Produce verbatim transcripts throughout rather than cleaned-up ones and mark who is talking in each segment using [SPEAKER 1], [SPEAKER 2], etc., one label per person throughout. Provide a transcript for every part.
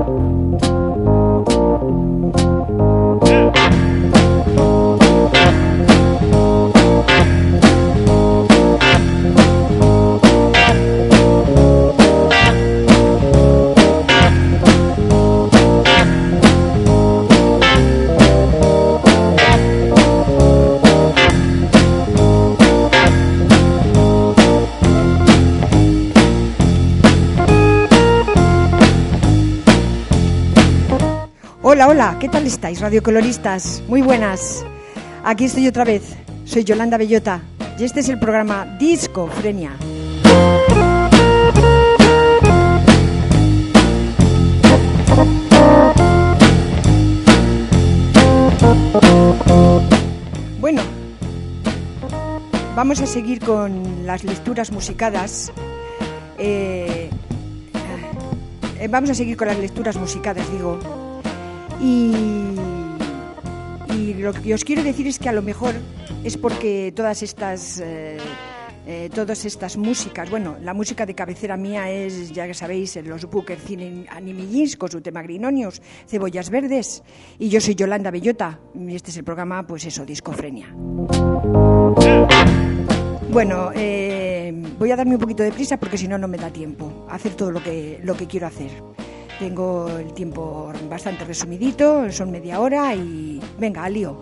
[SPEAKER 1] Hola, hola, ¿qué tal estáis, radiocoloristas? Muy buenas. Aquí estoy otra vez. Soy Yolanda Bellota y este es el programa Discofrenia. Bueno, vamos a seguir con las lecturas musicadas. Eh, eh, vamos a seguir con las lecturas musicadas, digo. Y, y lo que os quiero decir es que a lo mejor es porque todas estas eh, eh, todas estas músicas, bueno, la música de cabecera mía es, ya que sabéis, los Booker Cine Animillins con su tema Grinonios, Cebollas Verdes, y yo soy Yolanda Bellota y este es el programa, pues eso, Discofrenia. Bueno, eh, voy a darme un poquito de prisa porque si no, no me da tiempo a hacer todo lo que, lo que quiero hacer. Tengo el tiempo bastante resumidito, son media hora y venga, al lío.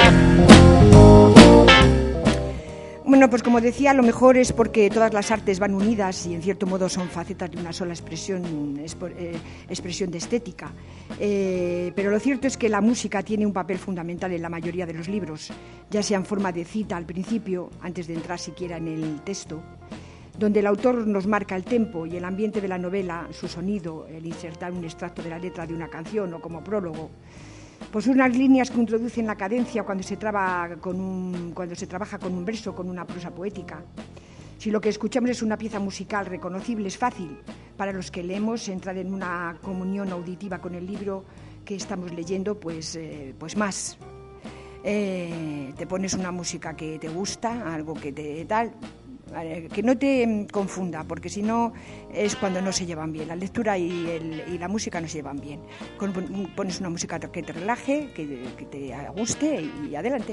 [SPEAKER 1] Bueno, pues como decía, a lo mejor es porque todas las artes van unidas y en cierto modo son facetas de una sola expresión, eh, expresión de estética. Eh, pero lo cierto es que la música tiene un papel fundamental en la mayoría de los libros, ya sea en forma de cita al principio, antes de entrar siquiera en el texto, donde el autor nos marca el tempo y el ambiente de la novela, su sonido, el insertar un extracto de la letra de una canción o como prólogo, pues unas líneas que introducen la cadencia cuando se, traba con un, cuando se trabaja con un verso, con una prosa poética. Si lo que escuchamos es una pieza musical reconocible, es fácil para los que leemos entrar en una comunión auditiva con el libro que estamos leyendo, pues, eh, pues más. Eh, te pones una música que te gusta, algo que te tal... que no te confunda, porque si no es cuando no se llevan bien. La lectura y, el, y la música no se llevan bien. Pones una música que te relaje, que, que te guste y adelante.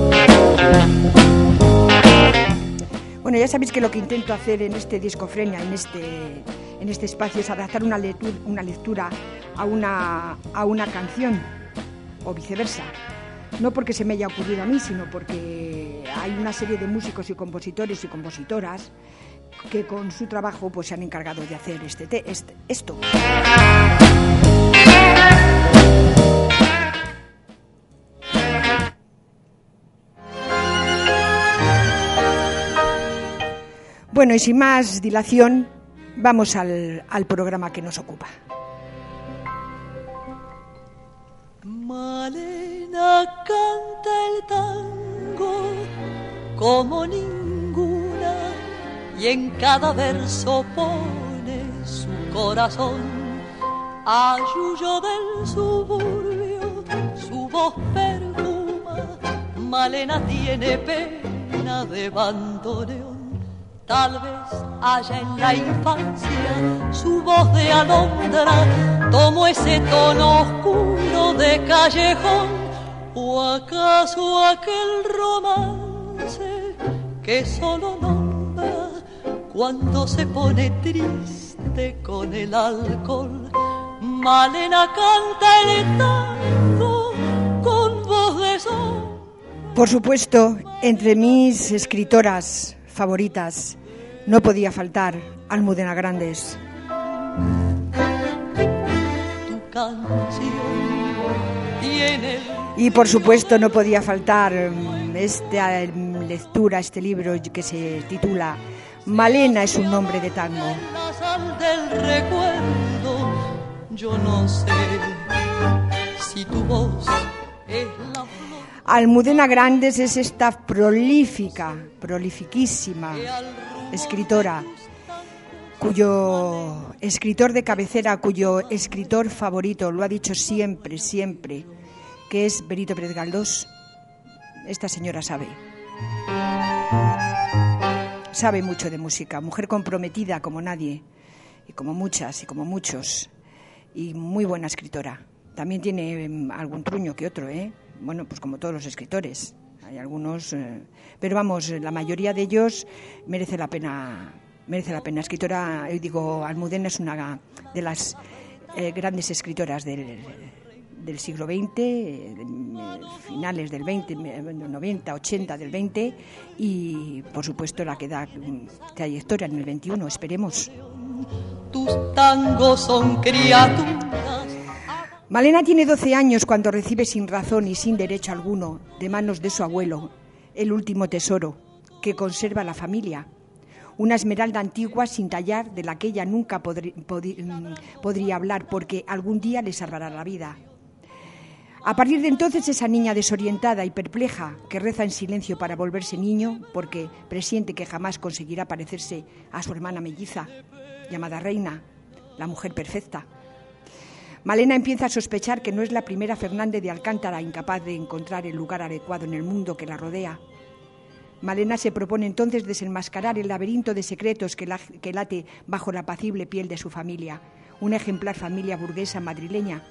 [SPEAKER 1] Bueno, ya sabéis que lo que intento hacer en este Discofrenia, en este, en este espacio, es adaptar una lectura, una lectura a, una, a una canción o viceversa. No porque se me haya ocurrido a mí, sino porque hay una serie de músicos y compositores y compositoras que con su trabajo pues se han encargado de hacer este, te, este esto. Bueno, y sin más dilación, vamos al, al programa que nos ocupa.
[SPEAKER 2] Malena canta el tango como ninguna y en cada verso pone su corazón. Ayuyo del suburbio, su voz perfuma. Malena tiene pena de bandoneón. Tal vez haya en la infancia su voz de alondra, tomó ese tono oscuro de callejón, o acaso aquel romance que solo nombra cuando se pone triste con el alcohol. Malena canta el tango con voz de sol.
[SPEAKER 1] Por supuesto, entre mis escritoras favoritas no podía faltar Almudena Grandes.
[SPEAKER 2] Tu canción tiene...
[SPEAKER 1] Y por supuesto no podía faltar esta lectura, este libro que se titula Malena es un nombre de tango.
[SPEAKER 2] La sal del recuerdo, yo no sé si tu voz es la...
[SPEAKER 1] Almudena Grandes es esta prolífica, prolifiquísima escritora, cuyo escritor de cabecera, cuyo escritor favorito, lo ha dicho siempre, siempre, que es Benito Pérez Galdós. Esta señora sabe. Sabe mucho de música, mujer comprometida como nadie, y como muchas y como muchos. y muy buena escritora. También tiene algún truño que otro, ¿eh? Bueno, pues como todos los escritores. Hay algunos, eh, pero vamos, la mayoría de ellos merece la pena, merece la pena. Escritora, yo digo, Almudena es una de las eh, grandes escritoras del, del siglo veinte, eh, finales del veinte, noventa, ochenta del veinte, y por supuesto la que da trayectoria en el veintiuno, esperemos.
[SPEAKER 2] Tus tangos son criaturas.
[SPEAKER 1] Malena tiene doce años cuando recibe sin razón y sin derecho alguno de manos de su abuelo el último tesoro que conserva la familia, una esmeralda antigua sin tallar de la que ella nunca podri, podri, podría hablar porque algún día le salvará la vida. A partir de entonces esa niña desorientada y perpleja que reza en silencio para volverse niño porque presiente que jamás conseguirá parecerse a su hermana melliza, llamada Reina, la mujer perfecta. Malena empieza a sospechar que no es la primera Fernández de Alcántara incapaz de encontrar el lugar adecuado en el mundo que la rodea. Malena se propone entonces desenmascarar el laberinto de secretos que, la, que late bajo la apacible piel de su familia, una ejemplar familia burguesa madrileña.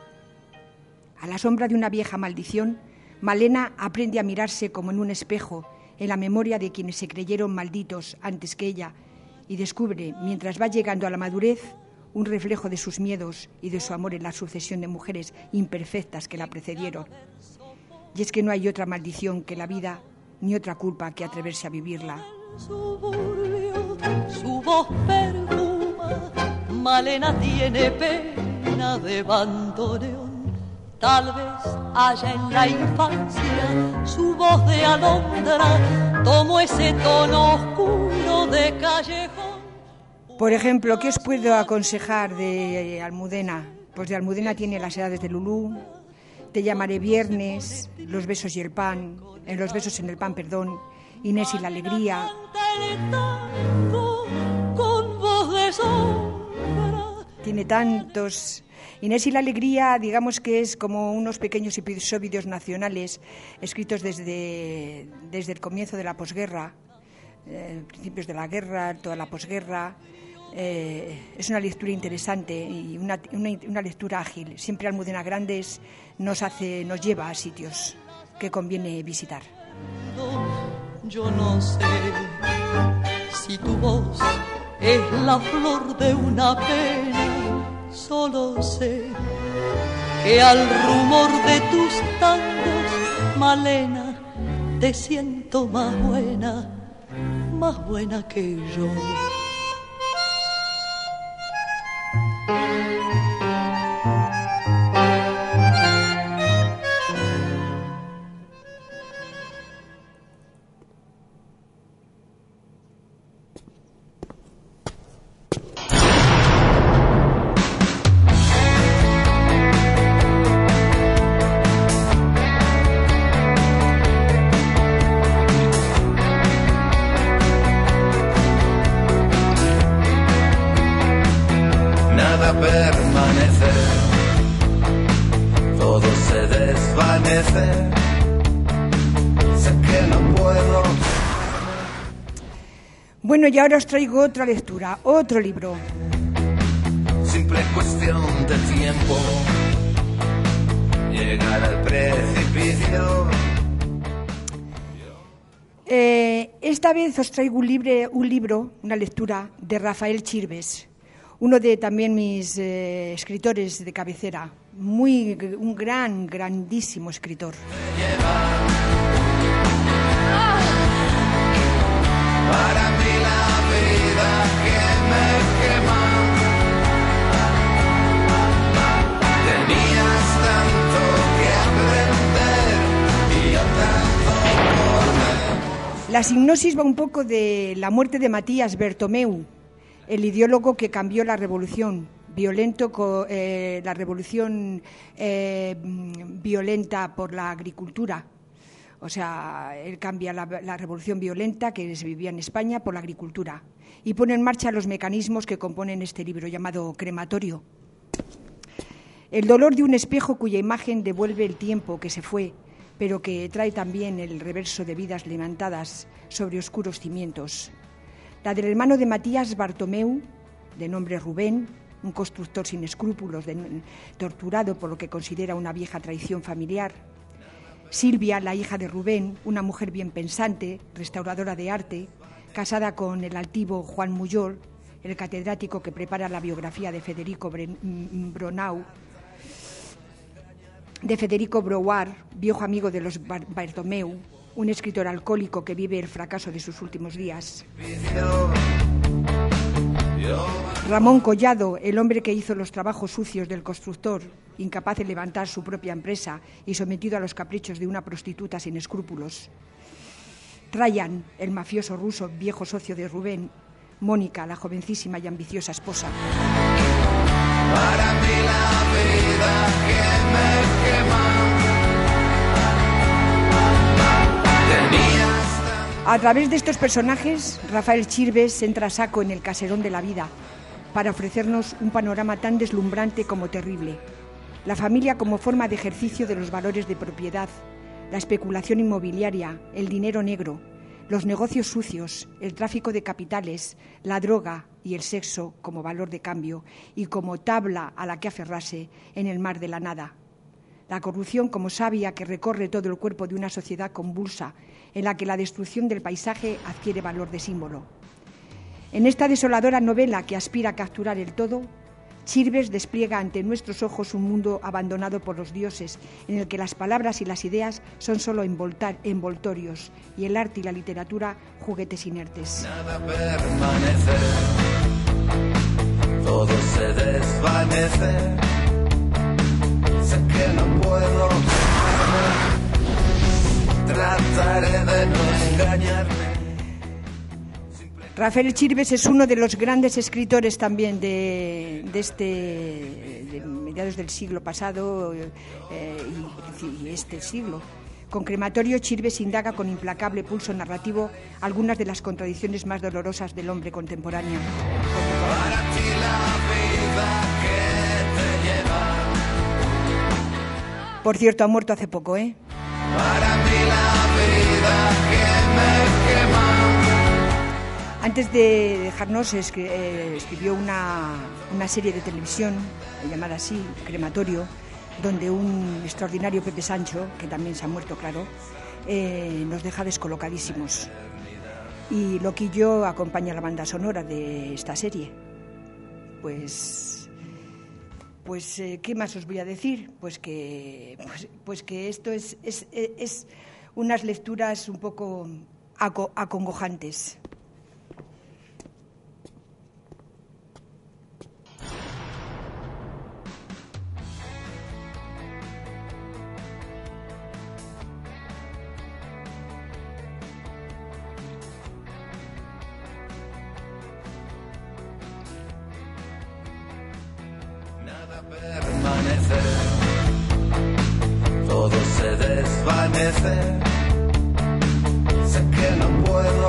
[SPEAKER 1] A la sombra de una vieja maldición, Malena aprende a mirarse como en un espejo, en la memoria de quienes se creyeron malditos antes que ella, y descubre, mientras va llegando a la madurez, un reflejo de sus miedos y de su amor en la sucesión de mujeres imperfectas que la precedieron. Y es que no hay otra maldición que la vida, ni otra culpa que atreverse a vivirla.
[SPEAKER 2] Suburbio, su voz perfuma, Malena tiene pena de bandoneón. Tal vez haya en la infancia su voz de alondra, tomó ese tono oscuro de callejón.
[SPEAKER 1] Por ejemplo, ¿qué os puedo aconsejar de Almudena? Pues de Almudena tiene Las edades de Lulú, Te llamaré viernes, Los besos y el pan, en Los besos en el pan, perdón, Inés y la alegría. Tiene tantos. Inés y la alegría, digamos que es como unos pequeños episodios nacionales escritos desde, desde el comienzo de la posguerra, eh, principios de la guerra, toda la posguerra. Eh, es una lectura interesante y una, una, una lectura ágil. Siempre Almudena Grandes nos hace, nos lleva a sitios que conviene visitar.
[SPEAKER 2] Yo no sé si tu voz es la flor de una pena, solo sé que al rumor de tus tangos, Malena, te siento más buena, más buena que yo.
[SPEAKER 1] Bueno, y ahora os traigo otra lectura, otro libro.
[SPEAKER 3] Simple cuestión de tiempo, llegar al precipicio.
[SPEAKER 1] Eh, esta vez os traigo un, libre, un libro, una lectura de Rafael Chirves, uno de también mis eh, escritores de cabecera, muy, un gran, grandísimo escritor.
[SPEAKER 3] Para mí la vida que me quema, tenías tanto que aprender y yo tanto por...
[SPEAKER 1] La sinopsis va un poco de la muerte de Matías Bertomeu, el ideólogo que cambió la revolución violento, eh, la revolución eh, violenta por la agricultura. O sea, él cambia la, la revolución violenta que se vivía en España por la agricultura y pone en marcha los mecanismos que componen este libro llamado Crematorio. El dolor de un espejo cuya imagen devuelve el tiempo que se fue, pero que trae también el reverso de vidas levantadas sobre oscuros cimientos. La del hermano de Matías Bartomeu, de nombre Rubén, un constructor sin escrúpulos, de, torturado por lo que considera una vieja traición familiar. Silvia, la hija de Rubén, una mujer bien pensante, restauradora de arte, casada con el altivo Juan Muyol, el catedrático que prepara la biografía de Federico Bronau, de Federico Brouard, viejo amigo de los Bartomeu, un escritor alcohólico que vive el fracaso de sus últimos días. Ramón Collado, el hombre que hizo los trabajos sucios del constructor, incapaz de levantar su propia empresa y sometido a los caprichos de una prostituta sin escrúpulos. Trajan, el mafioso ruso, viejo socio de Rubén. Mónica, la jovencísima y ambiciosa esposa.
[SPEAKER 3] Para mí la vida que me quema.
[SPEAKER 1] A través de estos personajes, Rafael Chirves entra a saco en el caserón de la vida para ofrecernos un panorama tan deslumbrante como terrible. La familia como forma de ejercicio de los valores de propiedad, la especulación inmobiliaria, el dinero negro, los negocios sucios, el tráfico de capitales, la droga y el sexo como valor de cambio y como tabla a la que aferrarse en el mar de la nada. La corrupción como savia que recorre todo el cuerpo de una sociedad convulsa en la que la destrucción del paisaje adquiere valor de símbolo. En esta desoladora novela que aspira a capturar el todo, Chirves despliega ante nuestros ojos un mundo abandonado por los dioses, en el que las palabras y las ideas son solo envoltorios y el arte y la literatura juguetes inertes.
[SPEAKER 3] Nada permanece, todo se desvanece. Sé que no puedo, trataré de no engañarme.
[SPEAKER 1] Rafael Chirves es uno de los grandes escritores también de, de este de mediados del siglo pasado eh, y, y este siglo. Con Crematorio, Chirves indaga con implacable pulso narrativo algunas de las contradicciones más dolorosas del hombre contemporáneo.
[SPEAKER 3] Para ti la vida que te lleva.
[SPEAKER 1] Por cierto, ha muerto hace poco, ¿eh?
[SPEAKER 3] Para mí la vida que me quema.
[SPEAKER 1] Antes de dejarnos, escribió una, una serie de televisión, llamada así, Crematorio, donde un extraordinario Pepe Sancho, que también se ha muerto, claro, eh, nos deja descolocadísimos. Y Loquillo acompaña la banda sonora de esta serie. Pues, pues eh, ¿qué más os voy a decir? Pues que, pues, pues que esto es, es, es unas lecturas un poco aco, acongojantes.
[SPEAKER 3] Permanece, todo se desvanece. Sé que no puedo.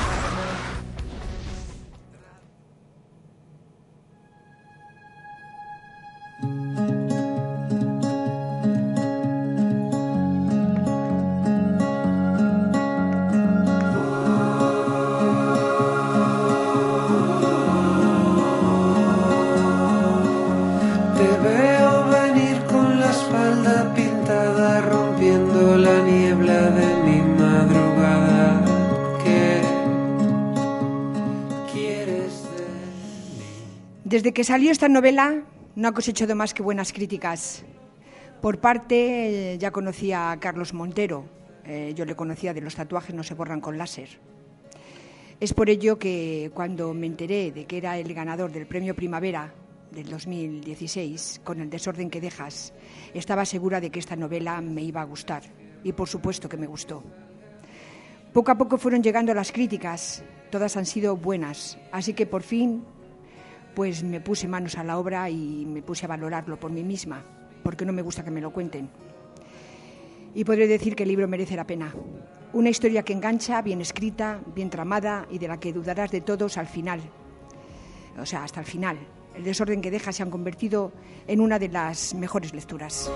[SPEAKER 1] Desde que salió esta novela no ha cosechado más que buenas críticas. Por parte, eh, ya conocía a Carlos Montero, eh, yo le conocía de Los tatuajes no se borran con láser. Es por ello que cuando me enteré de que era el ganador del Premio Primavera del dos mil dieciséis, con El desorden que dejas, estaba segura de que esta novela me iba a gustar. Y por supuesto que me gustó. Poco a poco fueron llegando las críticas, todas han sido buenas, así que por fin pues me puse manos a la obra y me puse a valorarlo por mí misma, porque no me gusta que me lo cuenten. Y podré decir que el libro merece la pena. Una historia que engancha, bien escrita, bien tramada y de la que dudarás de todos al final. O sea, hasta el final. El desorden que deja se han convertido en una de las mejores lecturas.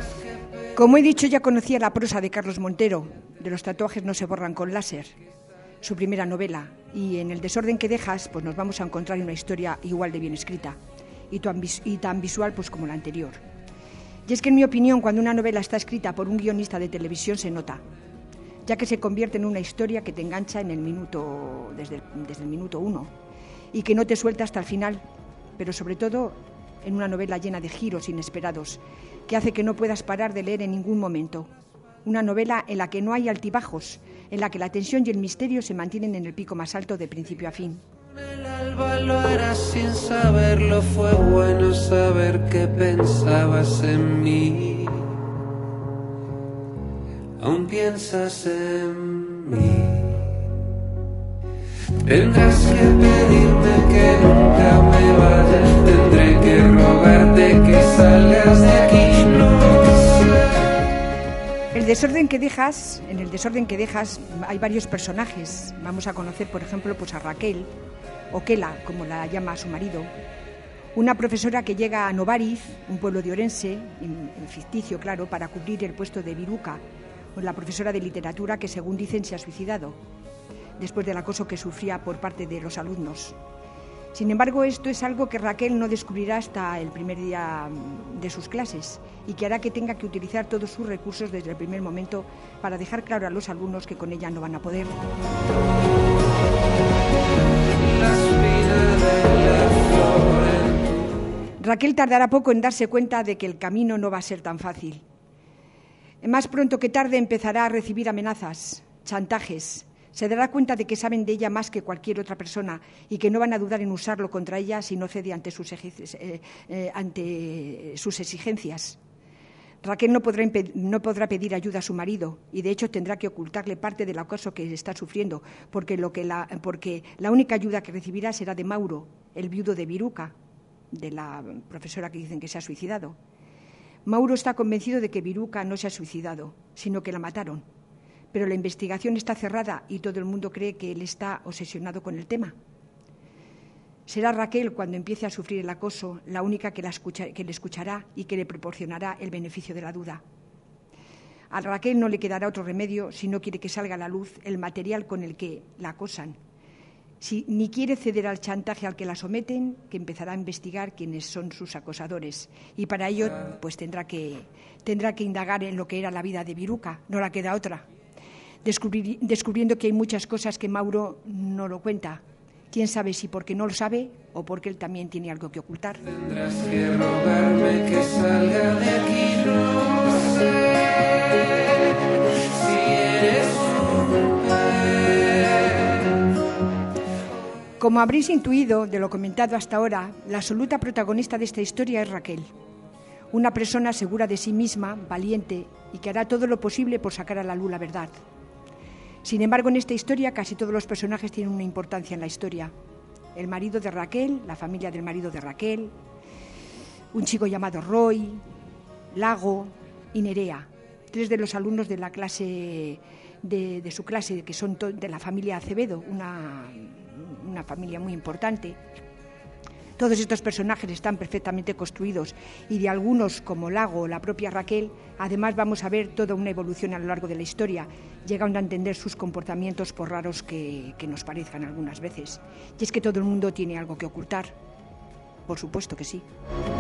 [SPEAKER 1] Como he dicho, ya conocía la prosa de Carlos Montero, de Los tatuajes no se borran con láser. su primera novela, y en El desorden que dejas pues nos vamos a encontrar una historia igual de bien escrita y tan, vis- y tan visual pues como la anterior. Y es que en mi opinión, cuando una novela está escrita por un guionista de televisión se nota, ya que se convierte en una historia que te engancha en el minuto, desde el, desde el minuto uno y que no te suelta hasta el final, pero sobre todo en una novela llena de giros inesperados que hace que no puedas parar de leer en ningún momento. Una novela en la que no hay altibajos, en la que la tensión y el misterio se mantienen en el pico más alto de principio a fin.
[SPEAKER 3] El alba lo harás sin saberlo, fue bueno saber que pensabas en mí. Aún piensas en mí. Tendrás que pedirme que nunca me vaya, tendré que rogarte que salgas de aquí, no sé.
[SPEAKER 1] El desorden que dejas, en el desorden que dejas hay varios personajes. Vamos a conocer, por ejemplo, pues a Raquel, o Kela, como la llama a su marido, una profesora que llega a Novariz, un pueblo de Orense, en, en ficticio, claro, para cubrir el puesto de Viruca, o la profesora de literatura que, según dicen, se ha suicidado después del acoso que sufría por parte de los alumnos. Sin embargo, esto es algo que Raquel no descubrirá hasta el primer día de sus clases y que hará que tenga que utilizar todos sus recursos desde el primer momento para dejar claro a los alumnos que con ella no van a poder. Raquel tardará poco en darse cuenta de que el camino no va a ser tan fácil. Más pronto que tarde empezará a recibir amenazas, chantajes. Se dará cuenta de que saben de ella más que cualquier otra persona y que no van a dudar en usarlo contra ella si no cede ante sus, eh, eh, ante sus exigencias. Raquel no podrá, no podrá pedir ayuda a su marido y, de hecho, tendrá que ocultarle parte del acoso que está sufriendo, porque, lo que la, porque la única ayuda que recibirá será de Mauro, el viudo de Viruca, de la profesora que dicen que se ha suicidado. Mauro está convencido de que Viruca no se ha suicidado, sino que la mataron. Pero la investigación está cerrada y todo el mundo cree que él está obsesionado con el tema. Será Raquel, cuando empiece a sufrir el acoso, la única que, la escucha, que le escuchará y que le proporcionará el beneficio de la duda. A Raquel no le quedará otro remedio si no quiere que salga a la luz el material con el que la acosan. Si ni quiere ceder al chantaje al que la someten, que empezará a investigar quiénes son sus acosadores. Y para ello pues tendrá que, tendrá que indagar en lo que era la vida de Viruca, no la queda otra. Descubrir, descubriendo que hay muchas cosas que Mauro no lo cuenta. Quién sabe si porque no lo sabe o porque él también tiene algo que ocultar.
[SPEAKER 3] Tendrás que rogarme que salga de aquí, no sé si eres un...
[SPEAKER 1] Como habréis intuido de lo comentado hasta ahora, la absoluta protagonista de esta historia es Raquel. Una persona segura de sí misma, valiente y que hará todo lo posible por sacar a la luz la verdad. Sin embargo, en esta historia casi todos los personajes tienen una importancia en la historia. El marido de Raquel, la familia del marido de Raquel, un chico llamado Roy, Lago y Nerea, tres de los alumnos de la clase de, de su clase, que son to- de la familia Acevedo, una, una familia muy importante. Todos estos personajes están perfectamente construidos y de algunos, como Lago o la propia Raquel, además vamos a ver toda una evolución a lo largo de la historia, llegando a entender sus comportamientos por raros que, que nos parezcan algunas veces. Y es que todo el mundo tiene algo que ocultar. Por supuesto que sí.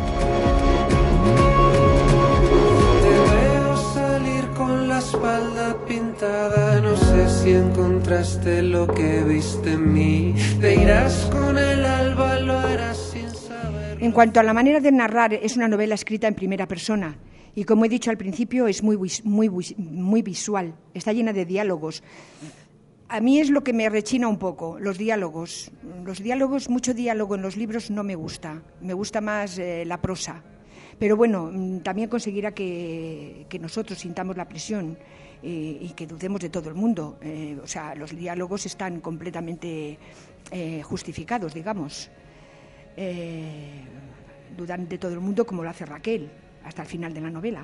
[SPEAKER 3] Te veo salir con la espalda pintada, no sé si encontraste lo que viste en mí. Te irás con el alba, lo harás sin saber.
[SPEAKER 1] En cuanto a la manera de narrar, es una novela escrita en primera persona y, como he dicho al principio, es muy, muy, muy visual, está llena de diálogos. A mí es lo que me rechina un poco, los diálogos. Los diálogos, mucho diálogo en los libros no me gusta, me gusta más eh, la prosa. Pero bueno, también conseguirá que, que nosotros sintamos la presión eh, y que dudemos de todo el mundo. Eh, o sea, los diálogos están completamente eh, justificados, digamos. Eh, dudan de todo el mundo como lo hace Raquel hasta el final de la novela.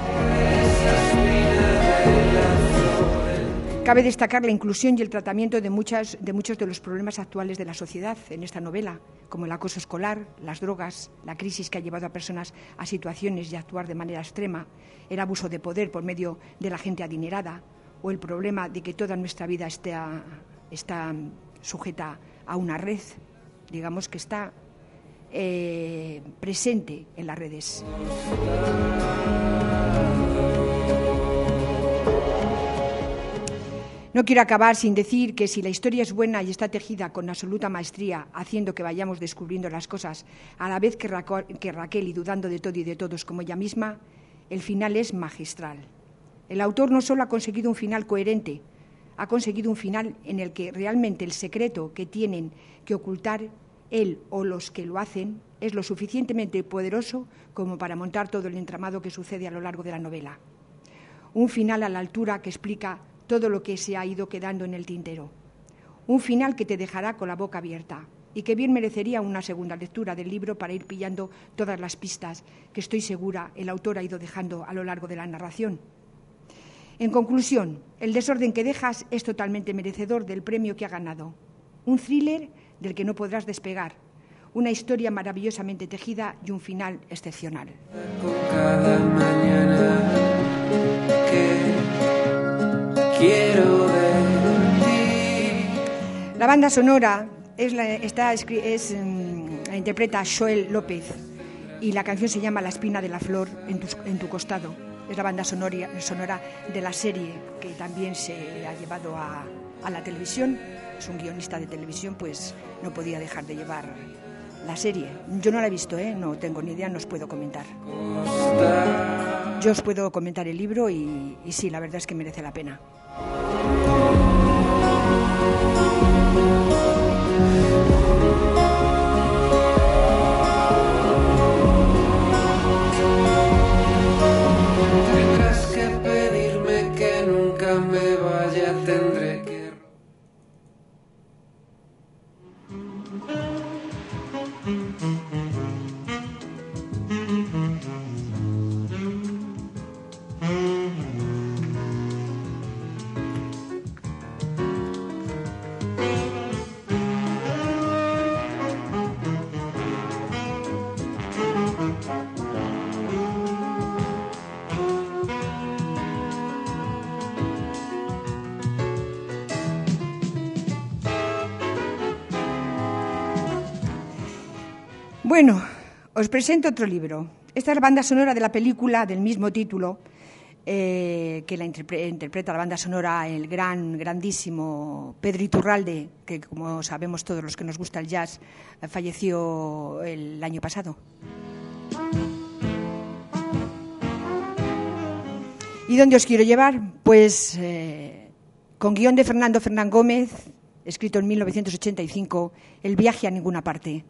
[SPEAKER 1] Cabe destacar la inclusión y el tratamiento de, muchas, de muchos de los problemas actuales de la sociedad en esta novela, como el acoso escolar, las drogas, la crisis que ha llevado a personas a situaciones y a actuar de manera extrema, el abuso de poder por medio de la gente adinerada o el problema de que toda nuestra vida esté, está sujeta a una red, digamos que está eh, presente en las redes. No quiero acabar sin decir que si la historia es buena y está tejida con absoluta maestría, haciendo que vayamos descubriendo las cosas a la vez que, Raco- que Raquel y dudando de todo y de todos como ella misma, el final es magistral. El autor no solo ha conseguido un final coherente, ha conseguido un final en el que realmente el secreto que tienen que ocultar él o los que lo hacen es lo suficientemente poderoso como para montar todo el entramado que sucede a lo largo de la novela. Un final a la altura que explica todo lo que se ha ido quedando en el tintero. Un final que te dejará con la boca abierta y que bien merecería una segunda lectura del libro para ir pillando todas las pistas que estoy segura el autor ha ido dejando a lo largo de la narración. En conclusión, El desorden que dejas es totalmente merecedor del premio que ha ganado. Un thriller del que no podrás despegar, una historia maravillosamente tejida y un final excepcional.
[SPEAKER 3] Con cada mañana que quiero ver ti.
[SPEAKER 1] La banda sonora es la, está, es, um, la interpreta Joel López y la canción se llama La espina de la flor en tu, en tu costado. Es la banda sonora, sonora de la serie que también se ha llevado a, a la televisión. Es un guionista de televisión, pues no podía dejar de llevar la serie. Yo no la he visto, ¿eh? No tengo ni idea, no os puedo comentar. Yo os puedo comentar el libro y, y sí, la verdad es que merece la pena.
[SPEAKER 3] Tendrás que pedirme que nunca me vaya, tendré que...
[SPEAKER 1] Bueno, os presento otro libro. Esta es la banda sonora de la película del mismo título, eh, que la interpre- interpreta la banda sonora el gran, grandísimo Pedro Iturralde, que como sabemos todos los que nos gusta el jazz, eh, falleció el año pasado. ¿Y dónde os quiero llevar? Pues eh, con guión de Fernando Fernán Gómez, escrito en mil novecientos ochenta y cinco, El viaje a ninguna parte.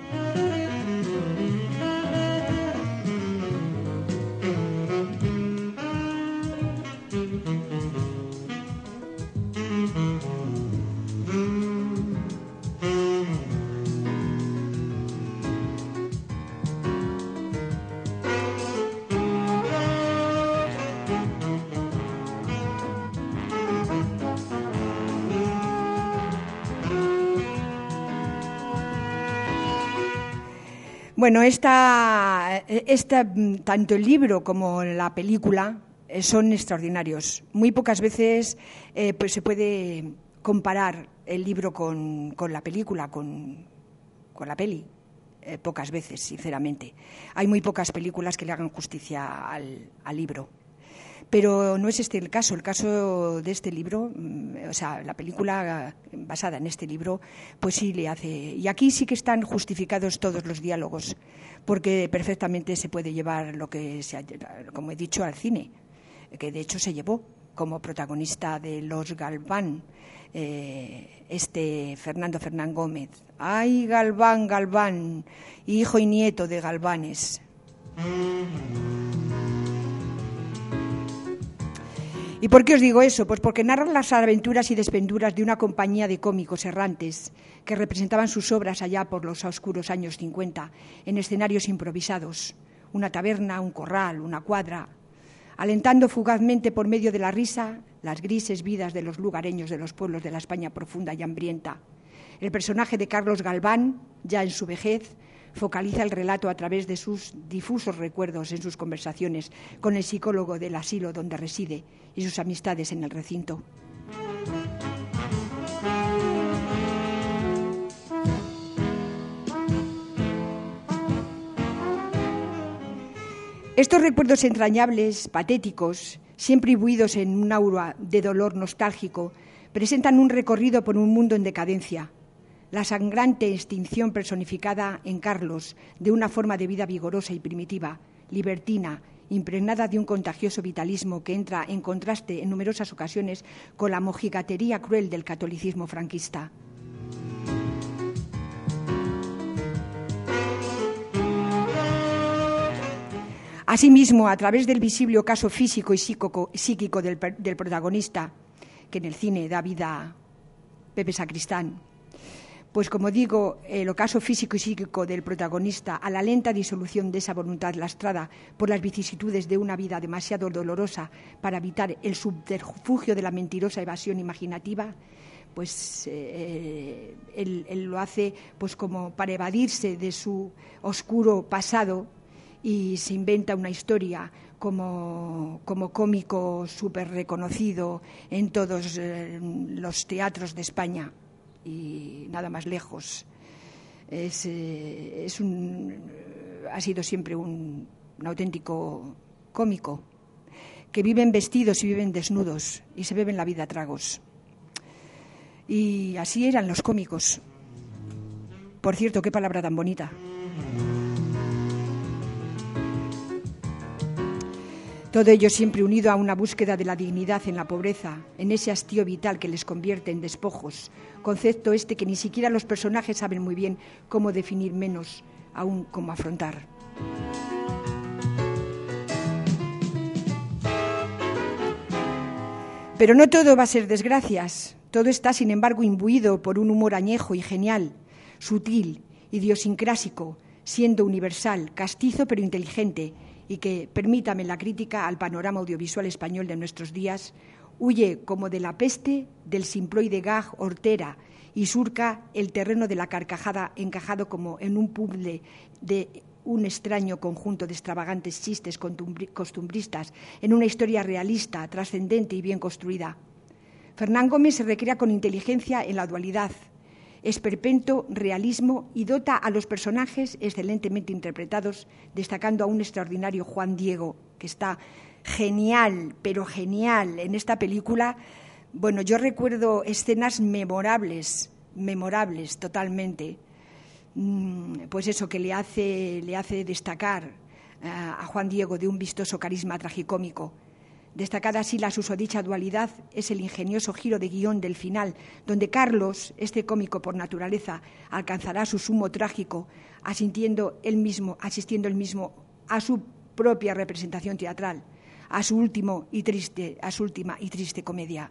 [SPEAKER 1] Bueno, esta, esta, tanto el libro como la película eh, son extraordinarios. Muy pocas veces eh, pues se puede comparar el libro con, con la película, con, con la peli. Eh, pocas veces, sinceramente. Hay muy pocas películas que le hagan justicia al, al libro. Pero no es este el caso. El caso de este libro, o sea, la película basada en este libro, pues sí le hace. Y aquí sí que están justificados todos los diálogos, porque perfectamente se puede llevar lo que se ha, como he dicho, al cine, que de hecho se llevó como protagonista de Los Galván, eh, este Fernando Fernán Gómez. ¡Ay, Galván, Galván! Hijo y nieto de Galvanes. ¿Y por qué os digo eso? Pues porque narran las aventuras y desventuras de una compañía de cómicos errantes que representaban sus obras allá por los oscuros años cincuenta, en escenarios improvisados, una taberna, un corral, una cuadra, alentando fugazmente por medio de la risa las grises vidas de los lugareños de los pueblos de la España profunda y hambrienta. El personaje de Carlos Galván, ya en su vejez, focaliza el relato a través de sus difusos recuerdos en sus conversaciones con el psicólogo del asilo donde reside y sus amistades en el recinto. Estos recuerdos entrañables, patéticos, siempre imbuidos en un aura de dolor nostálgico, presentan un recorrido por un mundo en decadencia, la sangrante extinción personificada en Carlos de una forma de vida vigorosa y primitiva, libertina, impregnada de un contagioso vitalismo que entra en contraste en numerosas ocasiones con la mojigatería cruel del catolicismo franquista. Asimismo, a través del visible ocaso físico y psíquico del, del protagonista, que en el cine da vida a Pepe Sacristán, pues como digo, el ocaso físico y psíquico del protagonista a la lenta disolución de esa voluntad lastrada por las vicisitudes de una vida demasiado dolorosa para evitar el subterfugio de la mentirosa evasión imaginativa, pues eh, él, él lo hace pues como para evadirse de su oscuro pasado y se inventa una historia como, como cómico súper reconocido en todos eh, los teatros de España y nada más lejos. Es, eh, es un, ha sido siempre un, un auténtico cómico, que viven vestidos y viven desnudos y se beben la vida a tragos. Y así eran los cómicos. Por cierto, qué palabra tan bonita. Todo ello siempre unido a una búsqueda de la dignidad en la pobreza, en ese hastío vital que les convierte en despojos, concepto este que ni siquiera los personajes saben muy bien cómo definir, menos aún cómo afrontar. Pero no todo va a ser desgracias, todo está sin embargo imbuido por un humor añejo y genial, sutil, idiosincrásico, siendo universal, castizo pero inteligente, y que, permítame la crítica al panorama audiovisual español de nuestros días, huye como de la peste del simploide gag hortera y surca el terreno de la carcajada encajado como en un puzzle de un extraño conjunto de extravagantes chistes costumbristas en una historia realista, trascendente y bien construida. Fernán Gómez se recrea con inteligencia en la dualidad, esperpento, realismo y dota a los personajes excelentemente interpretados, destacando a un extraordinario Juan Diego, que está genial, pero genial en esta película. Bueno, yo recuerdo escenas memorables, memorables totalmente. Pues eso, que le hace, le hace destacar a Juan Diego de un vistoso carisma tragicómico. Destacada así la susodicha dualidad es el ingenioso giro de guión del final, donde Carlos, este cómico por naturaleza, alcanzará su sumo trágico, asistiendo él mismo, asistiendo él mismo a su propia representación teatral, a su último y triste, a su última y triste comedia.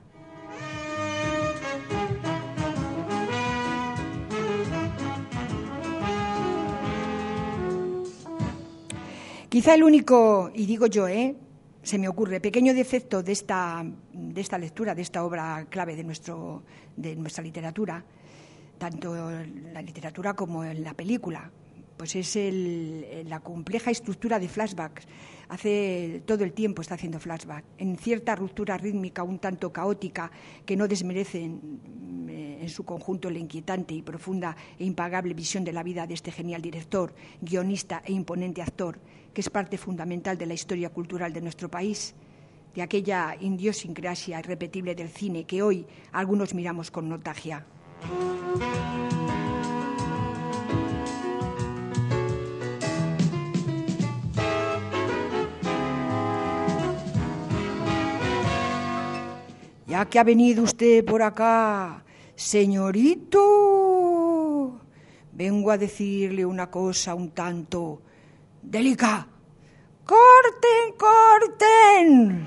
[SPEAKER 1] Quizá el único, y digo yo, ¿eh? se me ocurre, pequeño defecto de esta, de esta lectura, de esta obra clave de, nuestro, de nuestra literatura, tanto en la literatura como en la película, pues es el, la compleja estructura de flashbacks. Hace todo el tiempo está haciendo flashback, en cierta ruptura rítmica un tanto caótica que no desmerecen eh, en su conjunto la inquietante y profunda e impagable visión de la vida de este genial director, guionista e imponente actor, que es parte fundamental de la historia cultural de nuestro país, de aquella idiosincrasia irrepetible del cine que hoy algunos miramos con nostalgia. Ya que ha venido usted por acá, señorito, vengo a decirle una cosa un tanto delicada. ¡Corten, corten!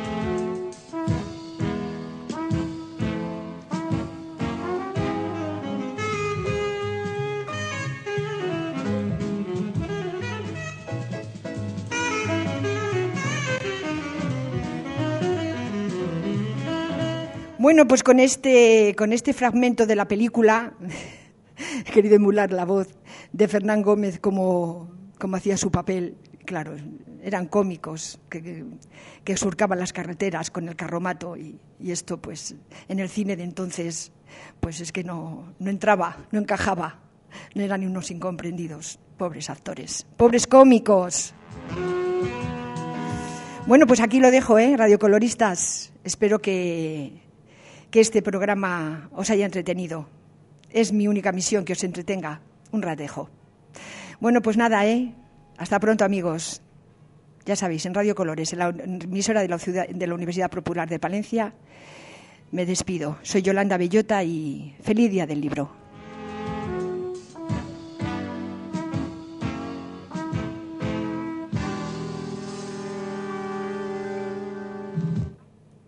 [SPEAKER 1] Bueno, pues con este, con este fragmento de la película he querido emular la voz de Fernán Gómez como, como hacía su papel. Claro, eran cómicos que, que surcaban las carreteras con el carromato y, y esto pues en el cine de entonces pues es que no, no entraba, no encajaba, no eran ni unos incomprendidos. Pobres actores, pobres cómicos. Bueno, pues aquí lo dejo, ¿eh? Radiocoloristas. Espero que, que este programa os haya entretenido. Es mi única misión, que os entretenga un ratejo. Bueno, pues nada, ¿eh? Hasta pronto, amigos. Ya sabéis, en Radio Colores, en la emisora de la, ciudad, de la Universidad Popular de Palencia, me despido. Soy Yolanda Bellota y feliz Día del Libro.